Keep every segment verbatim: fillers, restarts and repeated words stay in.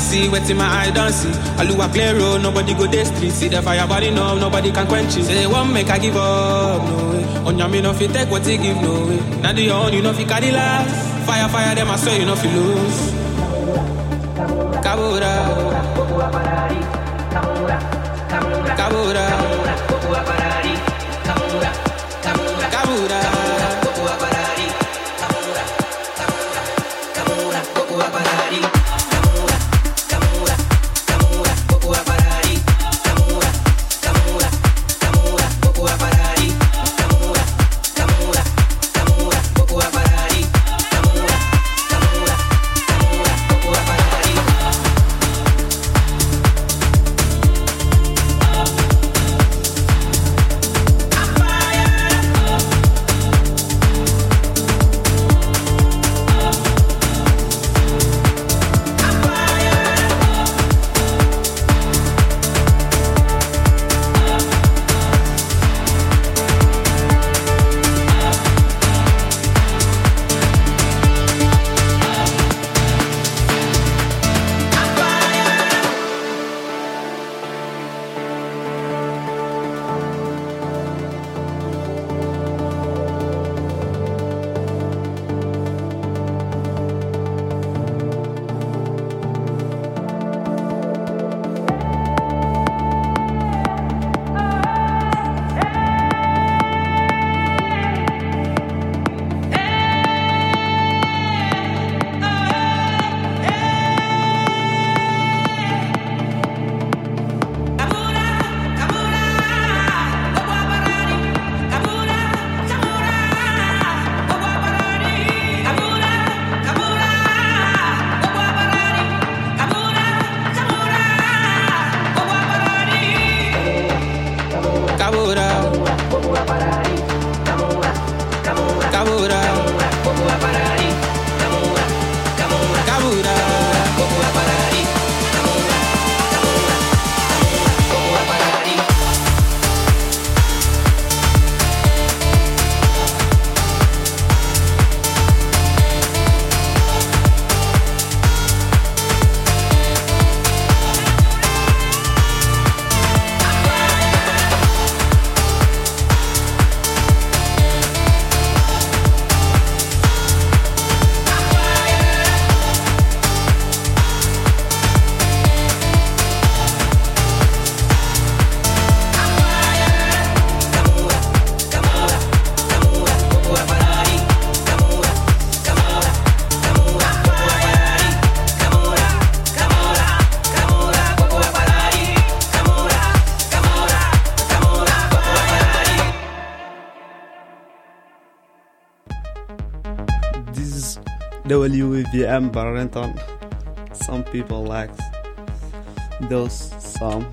see, waiting my eye don't see. Aluwa play road, nobody go dey street. See the fire burning up, nobody can quench it. Say one make I give up, no way. On your me no fit take what he give, no way. Now do your own, you know fi carry last. Fire, fire, them I swear you know fi lose. Kabura, Kabura, Kabura, Kabura. W V M Barrington. Some people like those some.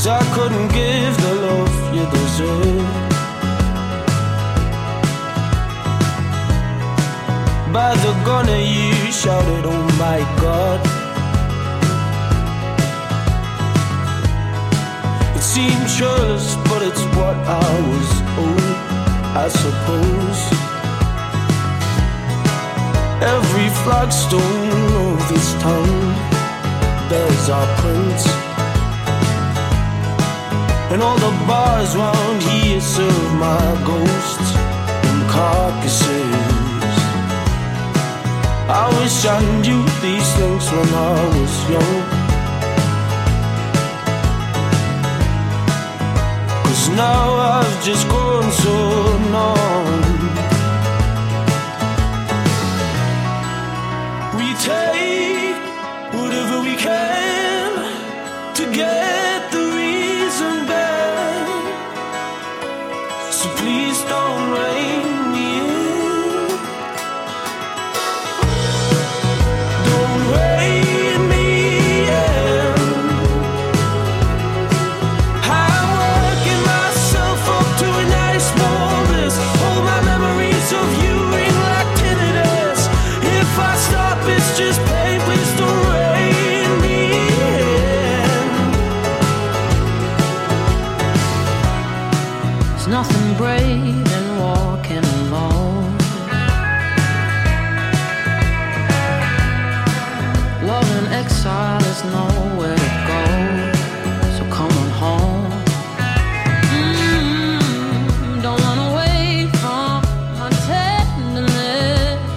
'cause I couldn't give the love you deserve. By the gunner you shouted, oh my God. It seemed churlish, but it's what I was owed, I suppose. Every flagstone of this town bears our prints, and all the bars round here serve my ghosts and carcasses. I wish I knew these things when I was young, 'cause now I've just grown so numb. We take whatever we can to get the reason back, so please don't rein me in. Don't rein me in. I'm working myself up to a nice warmness. All my memories of you ring like tinnitus. If I stop, it's just pain. Please don't rein me in. There's nothing brave in walking alone. Love in exile is nowhere to go, so come on home. Mm, don't run away from my tenderness.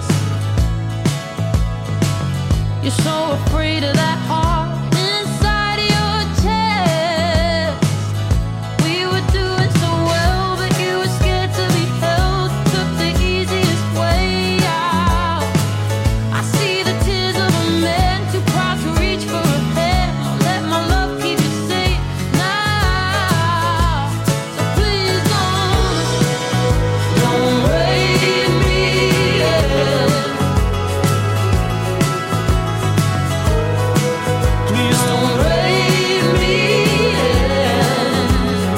You're so afraid of that heart inside your chest. We were doing so well, but you were scared to be held. Took the easiest way out. I see the tears of a man too proud to reach for a hand. I'll let my love keep you safe now. So please don't, don't rein me in. Please don't rein me in.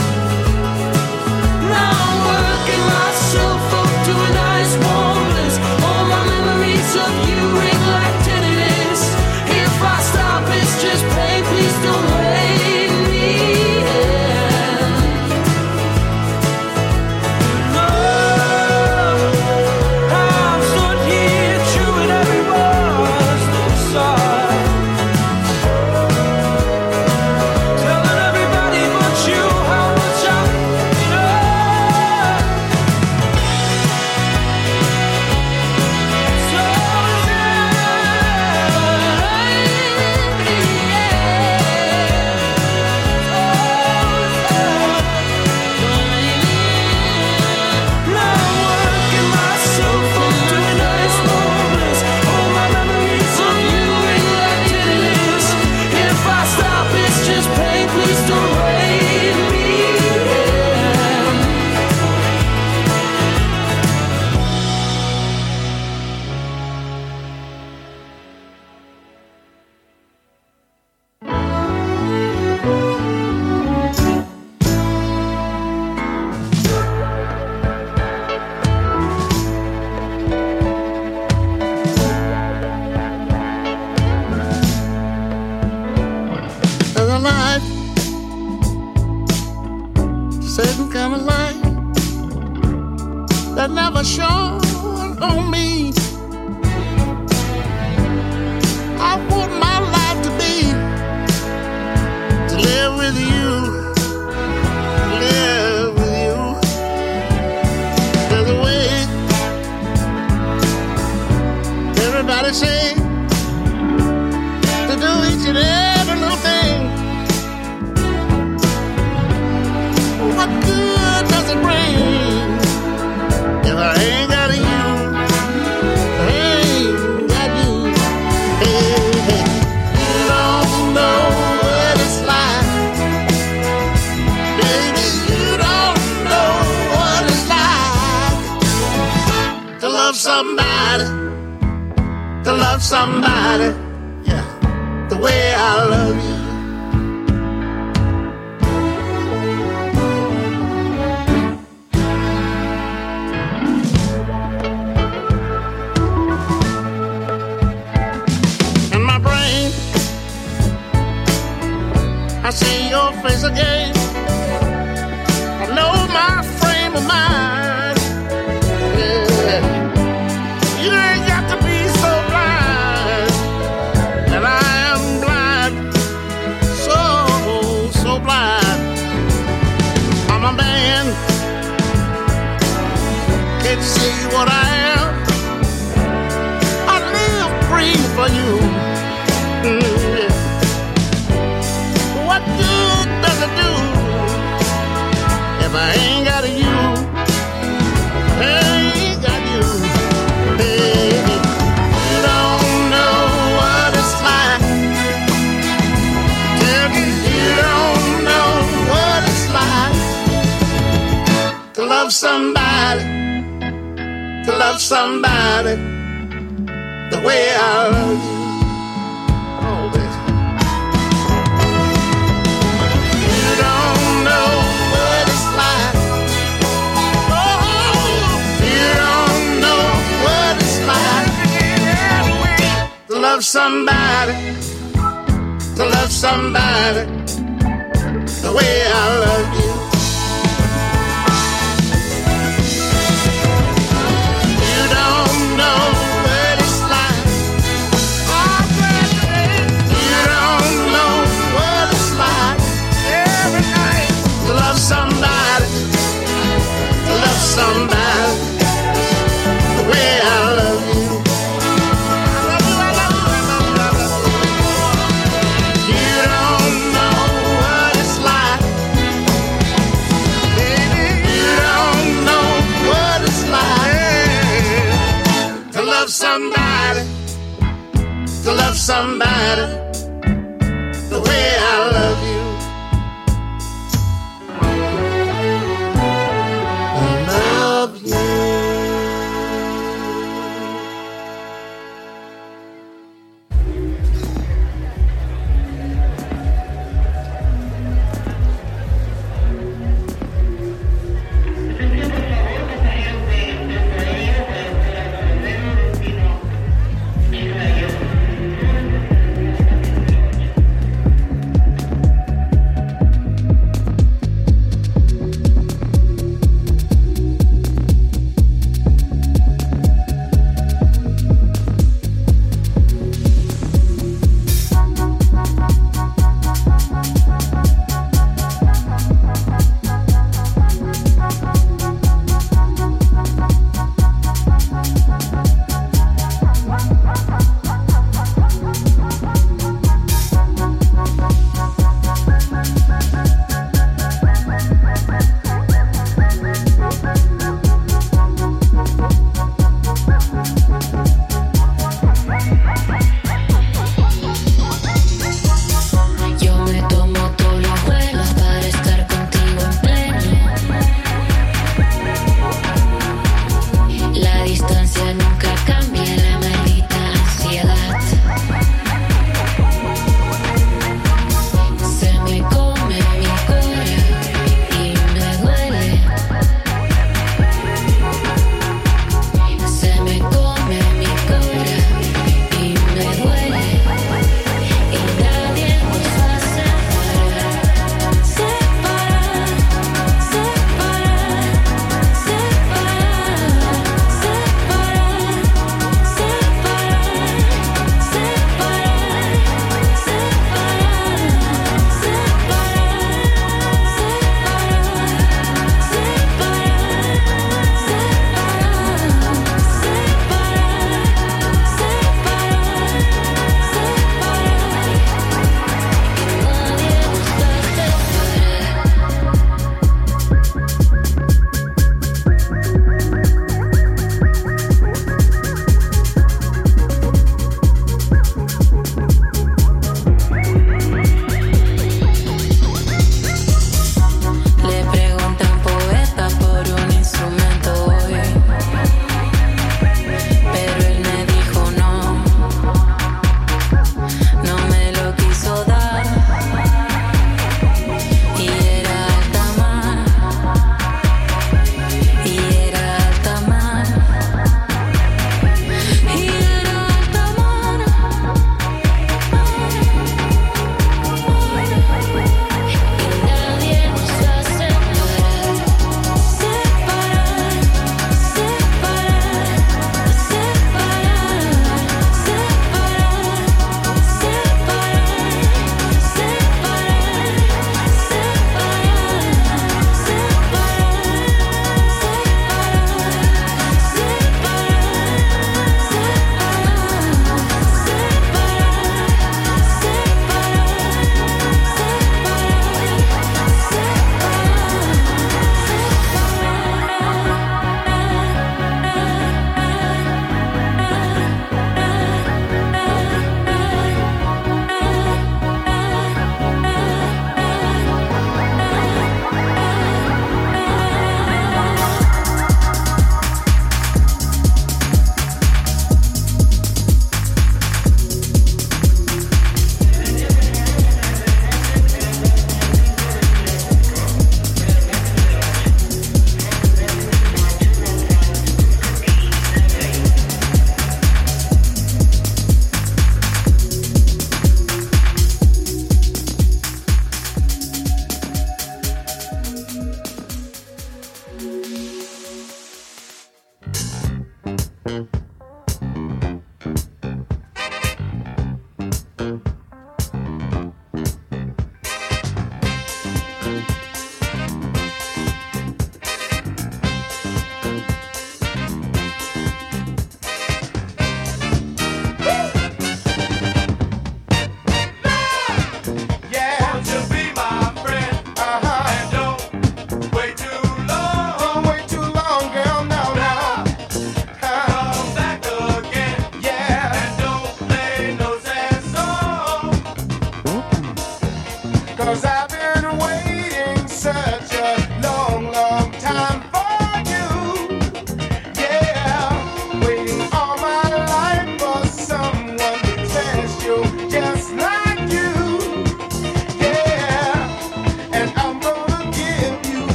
Now I'm working myself up to a nice warmness. All my memories of you ring like tinnitus. If I stop, it's just pain. Please don't rein me in. No, I'm stood here chewing every word inside, telling everybody but you how much I love. So now I'm working myself up to a nice warmness. All my memories of you ring like tinnitus. If I stop, it's just pain. Please don't rein me in. There's a light, certain kind of light that never shone on me. I want my life to be to live with you, live with you. There's a way. Everybody say to do each and every little thing. What good does it bring if I ain't got you? I ain't got you. Hey, hey. You don't know what it's like, baby. You don't know what it's like to love somebody, to love somebody, yeah, the way I love you. I see your face again. I know my frame of mind. Yeah. You ain't got to be so blind, and I am blind, so, so blind. I'm a man, can't see what I am. I live free for you. Mm-hmm. What good does it do if I ain't got you? I ain't got you. Hey, you don't know what it's like. Tell me you don't know what it's like to love somebody, to love somebody the way I love you. Oh, baby. You don't know what it's like. Oh, you don't know what it's like to love somebody, to love somebody the way I love you. You don't know what it's like. You don't know what it's like every night to love somebody, to love somebody the way I love you. I love you, I love you, I love you, I love you. You don't know what it's like, baby. You don't know what it's like to love somebody, to love somebody the way I love you. I love you.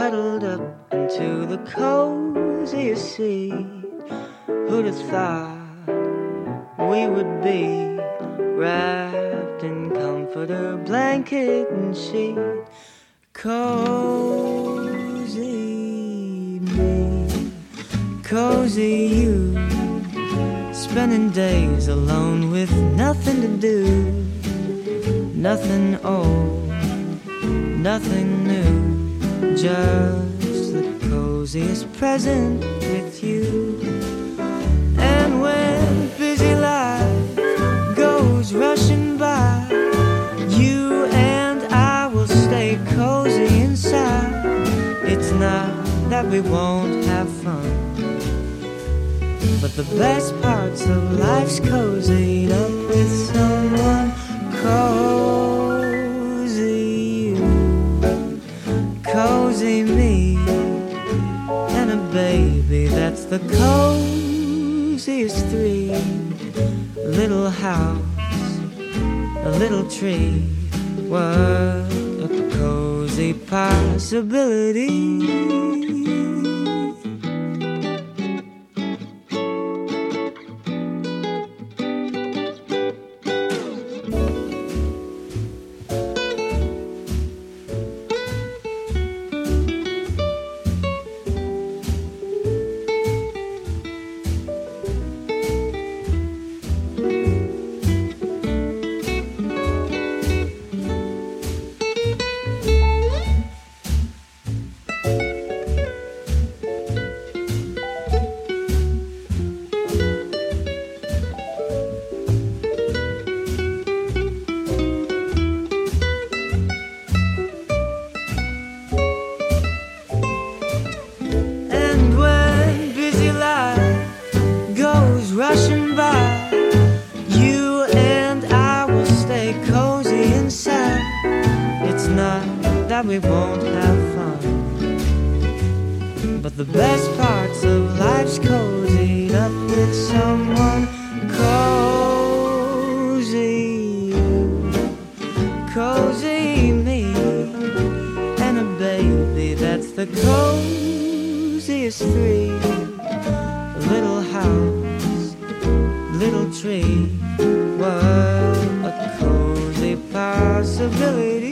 cuddled up into the coziest seat. Who'd have thought we would be wrapped in comforter, blanket, and sheet? Cozy me, cozy you, spending days alone with nothing to do, nothing old, nothing new, just the coziest present with you. And when busy life goes rushing by, you and I will stay cozy inside. It's not that we won't have fun, but the best parts of life's cozied up with someone cozy you, cozy me, and a baby that's the coziest three. Little house, a little tree, what a cozy possibility. We won't have fun, but the best parts of life's cozied up with someone cozy you, cozy me, and a baby that's the coziest three. A little house, little tree, what a cozy possibility.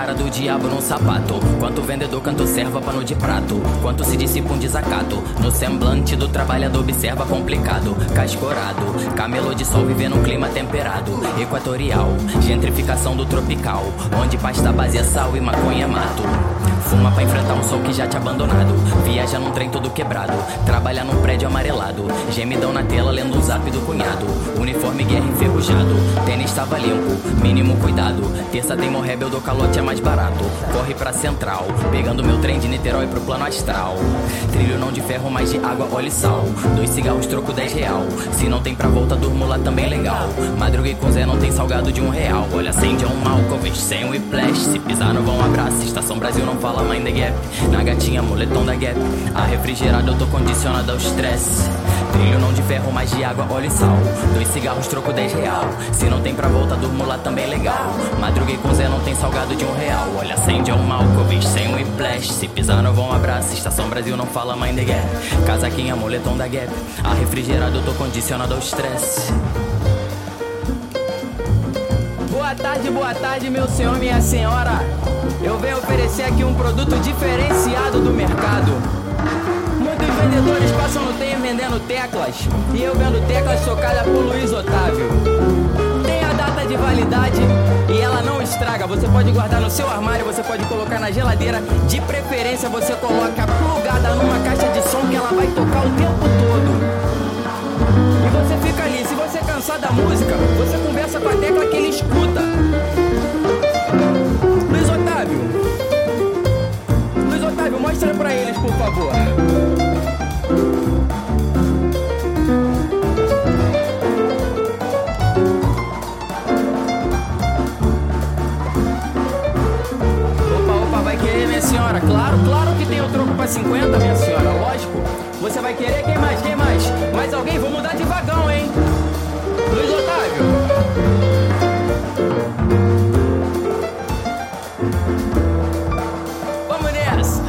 cara do diabo num sapato. Quanto vendedor cantou serva pano de prato. Quanto se dissipa um desacato. No semblante do trabalhador observa complicado. Cascorado, camelô de sol vivendo um clima temperado. Equatorial, gentrificação do tropical. Onde pasta base é sal e maconha é mato. Fuma pra enfrentar um sol que já te abandonado. Viaja num trem todo quebrado. Trabalha num prédio amarelado. Gemidão na tela lendo um zap do cunhado. Uniforme guerra enferrujado. Tênis tava limpo, mínimo cuidado. Terça tem morrebe, eu dou calote, é mais barato. Corre pra central, pegando meu trem de Niterói pro plano astral. Trilho não de ferro, mas de água, óleo e sal. Dois cigarros, troco dez real. Se não tem pra volta, durmo lá também legal. Madruguei com Zé, não tem salgado de um real. Olha, acende é um mal, Covid sem um whiplash. Se pisar no vão, abraça. Estação Brasil não fala mind the gap. Na gatinha, moletom da Gap. A refrigerada eu tô condicionado ao estresse. Trilho não de ferro, mas de água, óleo e sal. Dois cigarros, troco dez real. Se não tem pra volta, durmo lá também legal. Madruguei com Zé, não tem salgado de um real. Olha, acende é um mal, Covid sem um whiplash. Se pisar no vão, abraça. Estação Brasil não fala mind the gap. Casaquinha, moletom da Gap. A refrigerada eu tô condicionado ao estresse. Boa tarde, boa tarde, meu senhor, minha senhora. Eu venho oferecer aqui um produto diferenciado do mercado. Muitos vendedores passam no tempo vendendo teclas. E eu vendo teclas tocadas por Luiz Otávio. Tem a data de validade e ela não estraga. Você pode guardar no seu armário, você pode colocar na geladeira. De preferência você coloca plugada numa caixa de som que ela vai tocar o tempo todo. E você fica ali, se você cansar da música, você conversa com a tecla que ele escuta. Luiz Otávio, Luiz Otávio, mostra pra eles, por favor. Opa, opa, vai querer, minha senhora? Claro, claro que tem o troco pra cinquenta, minha senhora, lógico. Você vai querer? Quem mais? Quem mais? Mais alguém? Vou mudar de vagão, hein? Luiz Otávio. Vamos nessa.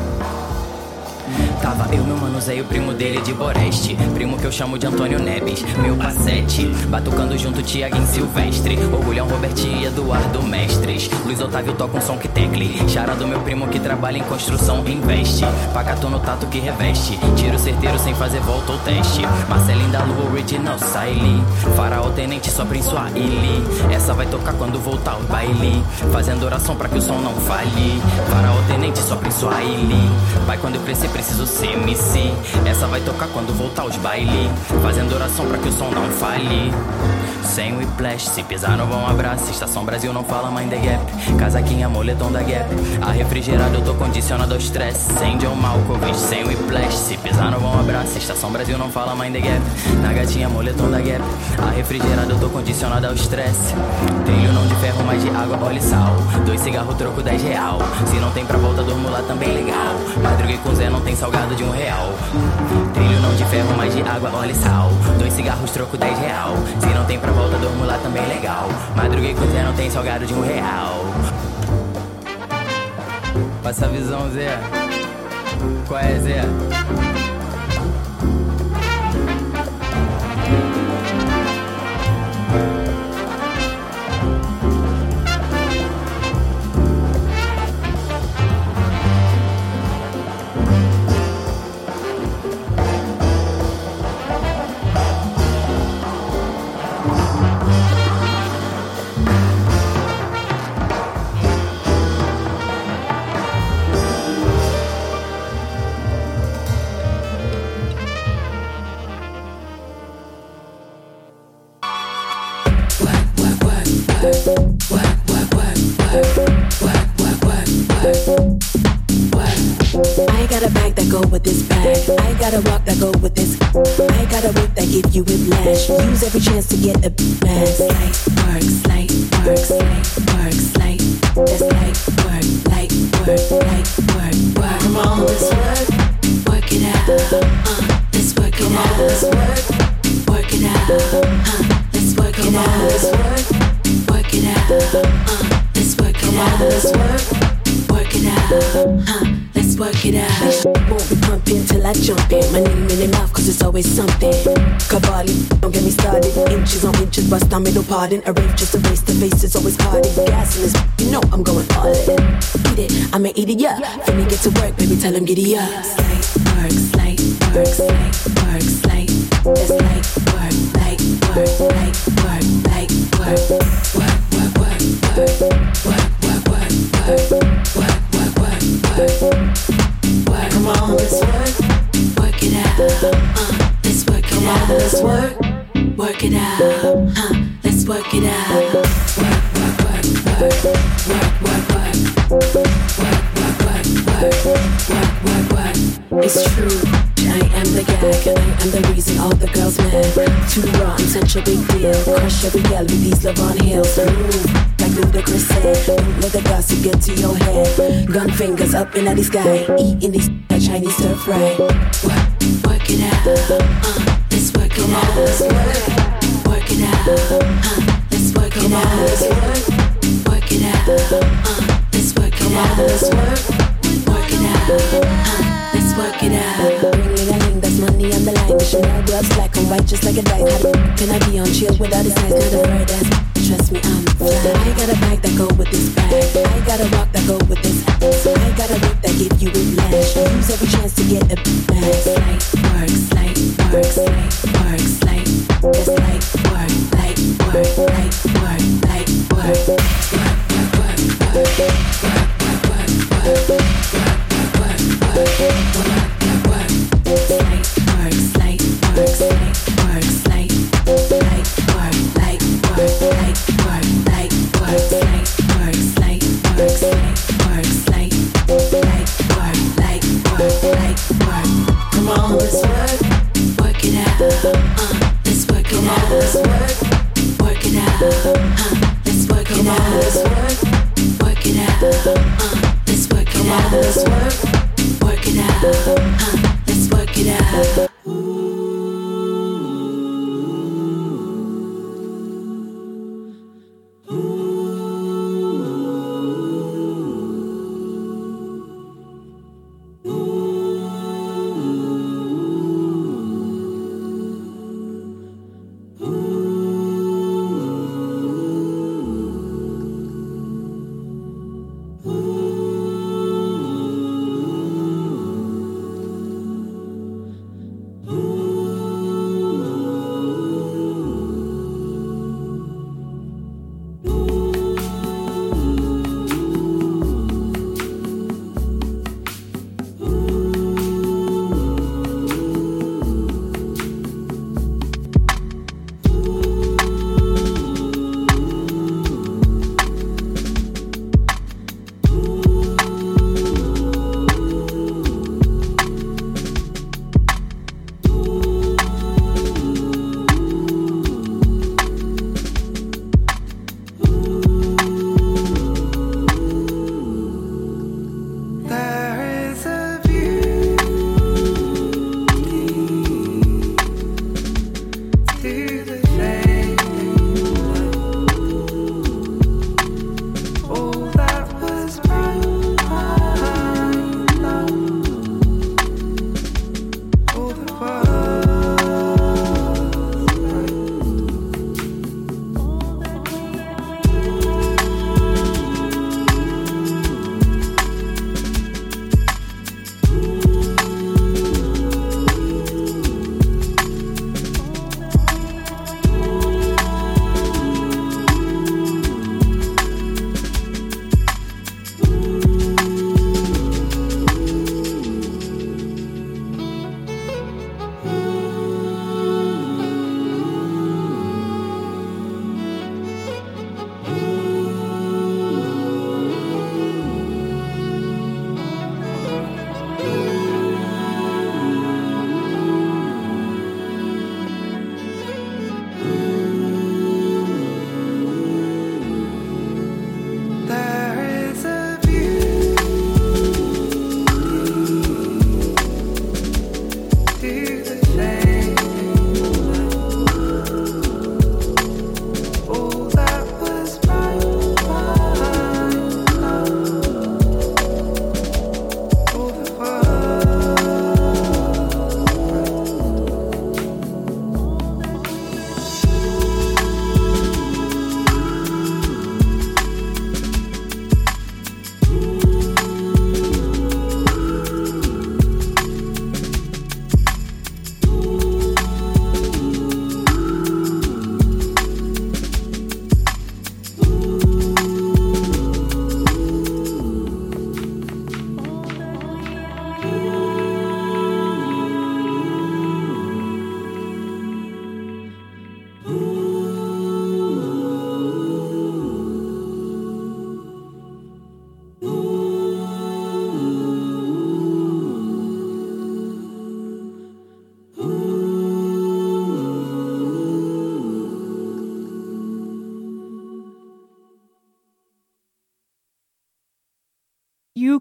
Tava eu, meu mano Zé e o primo dele de Boreste. Primo que eu chamo de Antônio Neves. Meu passete, batucando junto Tiaguinho Silvestre. Orgulhão Robertinho e Eduardo Mestres. Luiz Otávio toca um som que tecle. Chara do meu primo que trabalha em construção investe. Pacato no tato que reveste. Tiro certeiro sem fazer volta ou teste. Marcelinho da Lua Original Saile. Faraó Tenente só Prince Swahili. Essa vai tocar quando voltar o baile. Fazendo oração pra que o som não falhe. Faraó Tenente só Prince Swahili. Pai, quando eu crescer preciso ser M C. Essa vai tocar quando voltar os baile. Fazendo oração pra que o som não falhe. Sem whiplash, se pisar no vão abraça. Estação Brasil não fala mind the gap. Casaquinha, moletom da Gap. A refrigerada eu tô condicionado ao estresse. Sem John Malkovich, sem whiplash. Se pisar no vão abraça. Estação Brasil não fala mind the gap. Na gatinha, moletom da Gap. A refrigerada eu tô condicionado ao estresse. Trilho não de ferro, mas de água, óleo e sal. Dois cigarros, troco dez real. Se não tem pra volta, durmo lá também legal. Madruguei com Zé, não tem salgado de um real. Trilho não de ferro, mas de água, óleo e sal. Dois cigarros, troco dez real. Se não tem pra volta, durmo lá também legal. Madruguei com Zé, não tem salgado de um real. Passa a visão, Zé. Qual é, Zé? You whiplash. Use every chance to get a blast. Slight work, slight work, slight work, slight. That's light work, light work, light work, work. Come on, let's work, work it out. Uh, let's work it Come out. On, let's work, work it out. Uh, let's work Come it on, out. Let's work, work it out. Uh, let's work it Come out. On, let's work, work it out. Uh, let's work it out. Won't be pumping till I jump in. My name in their mouth 'cause it's always something. Cavalli, don't get me started. Inches on inches bitches bust on middle pardon. A rave just a race, the face is always carded. Gas in this, you know I'm going all in. Eat it, I'ma eat it, yeah. Finna get to work, baby, tell him giddy up. Slay, work, slay, work, slay, work, slay. That's like work, like work, like work, like work. Work, work, work, work, work, work, work, work, work, work, work, work, work. Come on, let's work, work it out. Uh, let's work it out. Let's work, work it out. Uh, let's work it out. Work, work, work, work, work, work, work, work, work, work, work, work, work, work. It's true. I am the gag and I am the reason all the girls mad. Too raw and such a big deal. Crush every gal with these LeBron heels. Move like Ludacris said. Don't let the gossip get to your head. Gun fingers up in the sky. Eating these like Chinese stir fry. Work, work it out. Uh, let's work it out. Let's work, work it out. Uh, let's work it out. Let's work, work it out. Uh, let's work it out. Let's work, work it out. Uh, let's work it out. Ring-a-ling, that's money on the line. The Chanel gloves black and white just like a dice. How the can I be on chill without his eyes? Not a bird ass. Trust me, I'm fly. I got a bag that go with this bag. I got a rock that go with this ass. I got a whip that give you whiplash. Use every chance to get a bag. Slide, work, slide, work, slide, work, slide. That's like work, like work, like work, like work. Work, work, work, work, work, work, work, work, work, work, work, work, work. Slide, work, slide, work, slide, work, slide. Like work, like work, like work, like work, slide, work, slide, work, slide, work, slide. Like work, like work, like work. Come on, let's work, work it out. Uh, let's work it out. Let's work, work it out. Uh, let's work it out. Let's work, work it out. Uh, let's work it out. Let's work, work it out. Uh, let's work it out.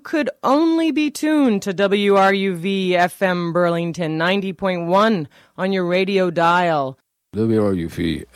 could only be tuned to W R U V F M Burlington ninety point one on your radio dial. W R U V